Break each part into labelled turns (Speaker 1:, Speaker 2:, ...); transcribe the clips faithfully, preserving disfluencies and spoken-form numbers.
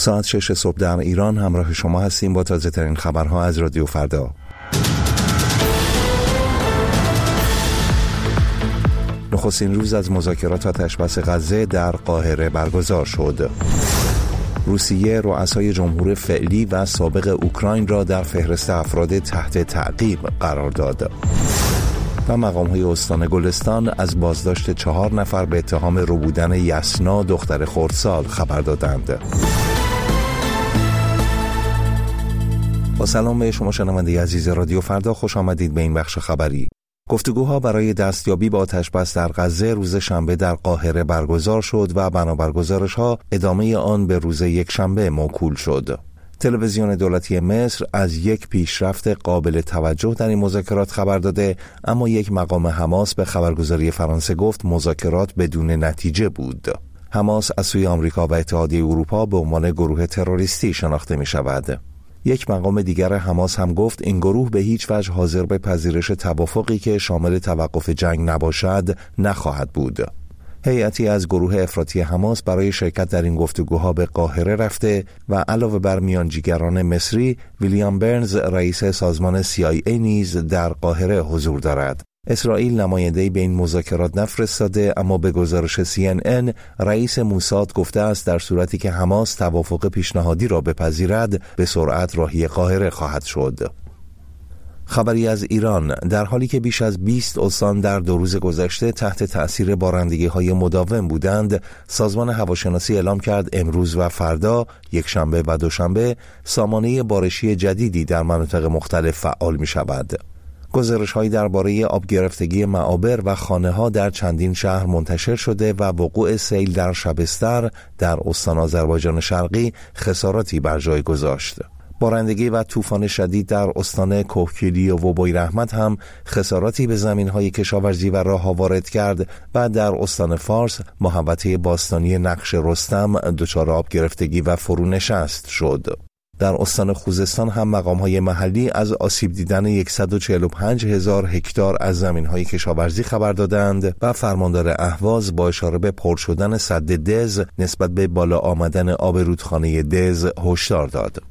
Speaker 1: ساعت شش صبح در ایران همراه شما هستیم با تازه ترین خبرها از رادیو فردا. نخستین روز از مذاکرات آتش‌بس غزه در قاهره برگزار شد. روسیه رؤسای جمهور فعلی و سابق اوکراین را در فهرست افراد تحت تعقیب قرار داد. و مقام‌های استان گلستان از بازداشت چهار نفر به اتهام ربودن یسنا دختر خردسال خبر دادند. با سلام به شما شنونده عزیز رادیو فردا، خوش آمدید به این بخش خبری. گفتگوها برای دستیابی به آتش‌بس در غزه روز شنبه در قاهره برگزار شد و بنابر گزارش‌ها ادامه آن به روز یک شنبه موکول شد. تلویزیون دولتی مصر از یک پیشرفت قابل توجه در این مذاکرات خبر داده، اما یک مقام حماس به خبرگزاری فرانسه گفت مذاکرات بدون نتیجه بود. حماس از سوی آمریکا و اتحادیه اروپا به عنوان گروه تروریستی شناخته می شود. یک مقام دیگر حماس هم گفت این گروه به هیچ وجه حاضر به پذیرش توافقی که شامل توقف جنگ نباشد نخواهد بود. هیئتی از گروه افراطی حماس برای شرکت در این گفتگوها به قاهره رفته و علاوه بر میانجیگران مصری، ویلیام برنز رئیس سازمان سی آی ای نیز در قاهره حضور دارد. اسرائیل نماینده‌ای به این مذاکرات نفرستاده، اما به گزارش سی ان ان رئیس موساد گفته است در صورتی که حماس توافق پیشنهادی را بپذیرد به سرعت راهی قاهره خواهد شد. خبری از ایران: در حالی که بیش از بیست استان در دو روز گذشته تحت تأثیر بارندگی‌های مداوم بودند، سازمان هواشناسی اعلام کرد امروز و فردا، یک شنبه و دوشنبه، سامانه بارشی جدیدی در مناطق مختلف فعال می‌شود. گزارش‌هایی درباره آب گرفتگی معابر و خانه‌ها در چندین شهر منتشر شده و وقوع سیل در شبستر در استان آذربایجان شرقی خساراتی بر جای گذاشت. بارندگی و طوفان شدید در استان کوهگیری و وبای رحمت هم خساراتی به زمین‌های کشاورزی و راه‌ها وارد کرد و در استان فارس محوطه باستانی نقش رستم دچار آب گرفتگی و فرونشست شد. در استان خوزستان هم مقام‌های محلی از آسیب دیدن صد و چهل و پنج هزار هکتار از زمین‌های کشاورزی خبر دادند و فرماندار اهواز با اشاره به پر شدن سد دز نسبت به بالا آمدن آب رودخانه دز هشدار داد.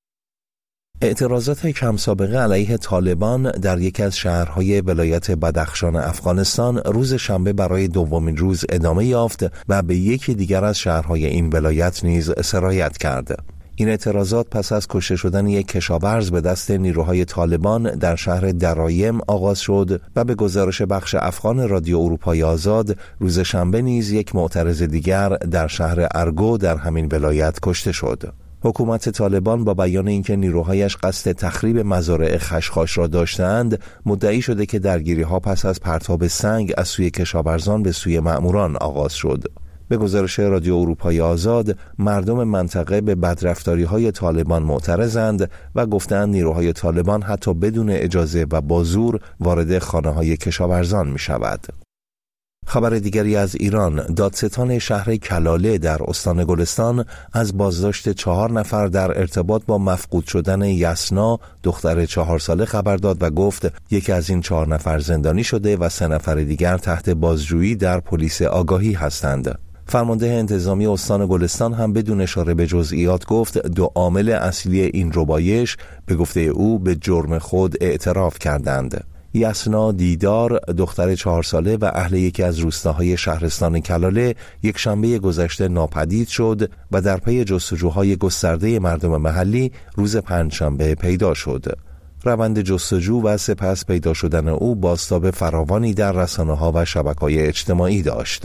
Speaker 1: اعتراضات کم سابقه علیه طالبان در یکی از شهرهای ولایت بدخشان افغانستان روز شنبه برای دومین روز ادامه یافت و به یکی دیگر از شهرهای این ولایت نیز سرایت کرد. این اعتراضات پس از کشته شدن یک کشاورز به دست نیروهای طالبان در شهر درایم آغاز شد و به گزارش بخش افغان رادیو اروپای آزاد روز شنبه نیز یک معترض دیگر در شهر ارگو در همین ولایت کشته شد. حکومت طالبان با بیان اینکه نیروهایش قصد تخریب مزارع خشخاش را داشتند، مدعی شده که درگیری‌ها پس از پرتاب سنگ از سوی کشاورزان به سوی مأموران آغاز شد. به گزارش رادیو اروپای آزاد، مردم منطقه به بدرفتاری‌های طالبان معترضند و گفتند نیروهای طالبان حتی بدون اجازه و با زور وارد خانه‌های کشاورزان می‌شود. خبر دیگری از ایران: دادستان شهر کلاله در استان گلستان از بازداشت چهار نفر در ارتباط با مفقود شدن یسنا دختر چهار ساله خبر داد و گفت یکی از این چهار نفر زندانی شده و سه نفر دیگر تحت بازجویی در پلیس آگاهی هستند. فرمانده انتظامی استان گلستان هم بدون اشاره به جزئیات گفت دو عامل اصلی این ربایش به گفته او به جرم خود اعتراف کردند. یسنا دیدار دختر چهار ساله و اهل یکی از روستاهای شهرستان کلاله یک شنبه گذشته ناپدید شد و در پی جستجوهای گسترده مردم محلی روز پنجشنبه پیدا شد. روند جستجو و سپس پیدا شدن او بازتاب فراوانی در رسانه‌ها و شبکه‌های اجتماعی داشت.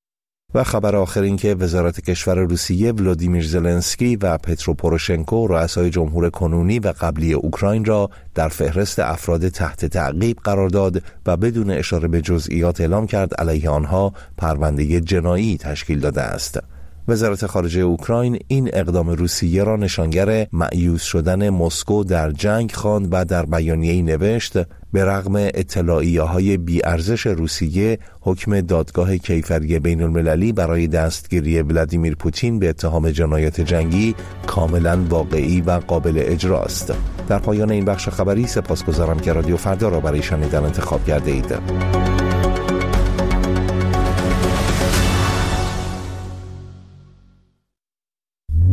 Speaker 1: و خبر آخر این که وزارت کشور روسیه ولادیمیر زلنسکی و پترو پوروشنکو رؤسای جمهور کنونی و قبلی اوکراین را در فهرست افراد تحت تعقیب قرار داد و بدون اشاره به جزئیات اعلام کرد علیه آنها پرونده جنایی تشکیل داده است. وزارت خارجه اوکراین این اقدام روسیه را نشانگر مأیوس شدن مسکو در جنگ خواند و در بیانیه‌ای نوشت به رغم اطلاعیه‌های بی‌ارزش روسیه، حکم دادگاه کیفری بین‌المللی برای دستگیری ولادیمیر پوتین به اتهام جنایات جنگی کاملاً واقعی و قابل اجراست. در پایان این بخش خبری سپاسگزارم که رادیو فردا را برای شنیدن انتخاب کرده اید.